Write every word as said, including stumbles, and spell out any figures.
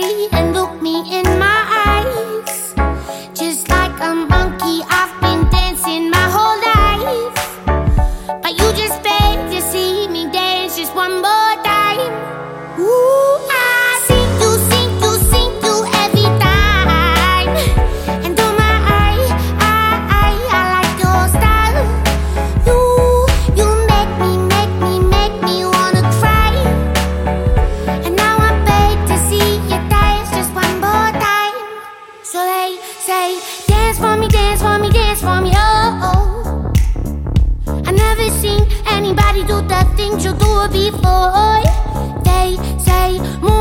me and look me in my eyes. Just like a monkey, I've been dancing my whole life, but you just begged to see me dance just one more time. Ooh, I see you, see you, see you every time. And oh my, I, I, I like your style. You, you make me, make me, make me wanna cry. And now I beg to see you dance just one more time. So they say, dance for me, dance for me, dance for me, oh, oh. I never seen anybody do the things you do before. They say, move